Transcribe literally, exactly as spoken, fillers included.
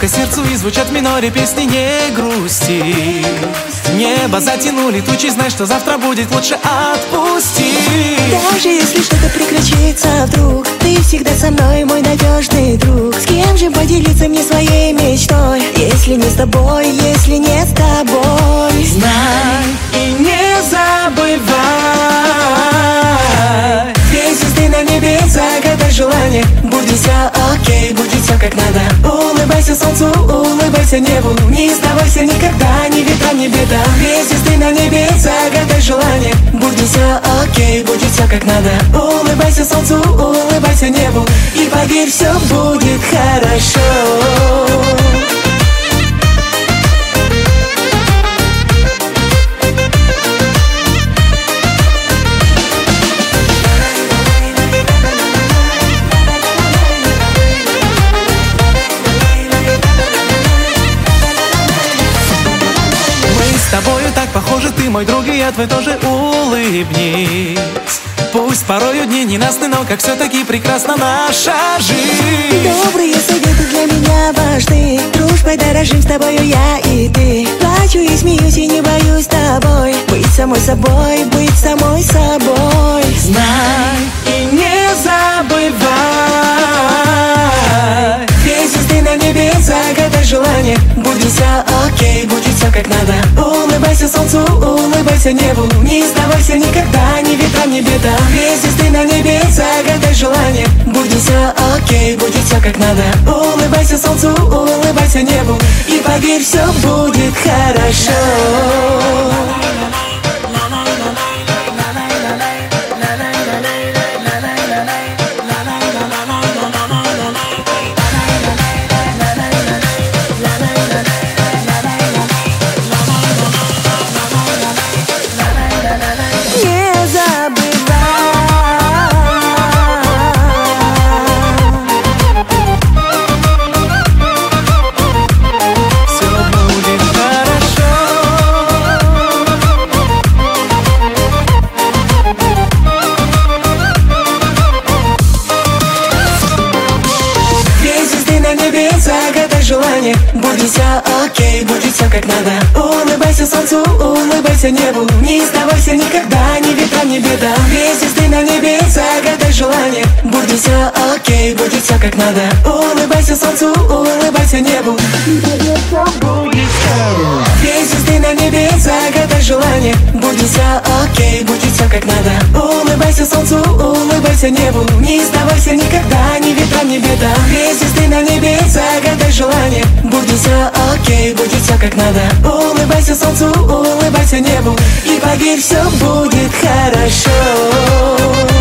Близко сердцу и звучат в миноре песни не грусти. Небо затянули тучи, знай, что завтра будет, лучше отпусти. Даже если что-то приключится вдруг, ты всегда со мной, мой надежный друг. С кем же поделиться мне своей мечтой, если не с тобой, если не с тобой? Знай и не забывай, две звезды на небе, загадай желание. Будет все окей, будет все как надо. Улыбайся солнцу, улыбайся небу, не сдавайся никогда, ни ветра, ни беда. Две звезды на небе, загадай желание. Будет все окей, будет все как надо. Улыбайся солнцу, улыбайся небу, и поверь, все будет хорошо. С тобою так похожи, ты мой друг, и я твой тоже, улыбнись. Пусть порою дни ненастны, но как все-таки прекрасна наша жизнь. Добрые советы для меня важны, дружбой дорожим с тобою я и ты. Плачу и смеюсь и не боюсь с тобой, быть самой собой, быть самой собой. Знай и не забывай, две звезды на небе, загадай желание. Будет все окей, будет все как надо. Улыбайся солнцу, улыбайся небу, не сдавайся никогда, ни ветра, ни беда. Две звезды на небе, загадай желание. Будет все окей, будет все как надо. Улыбайся солнцу, улыбайся небу, и поверь, все будет хорошо. Загадай желание. Будет все окей, будет все как надо. Улыбайся солнцу, улыбайся небу, не сдавайся никогда, ни ветра, ни беда. Две звезды на небе, загадай желание. Будет все окей, будет все как надо. Улыбайся солнцу, улыбайся небу. Две звезды на небе, загадай желание. Будет все окей, будет все как надо. Улыбайся солнцу, улыбайся небу, не сдавайся никогда, ни ветра, ни беда. Две звезды на небе, загадай желание. Будет все окей, будет все как надо. Улыбайся солнцу, улыбайся небу, и поверь, все будет хорошо.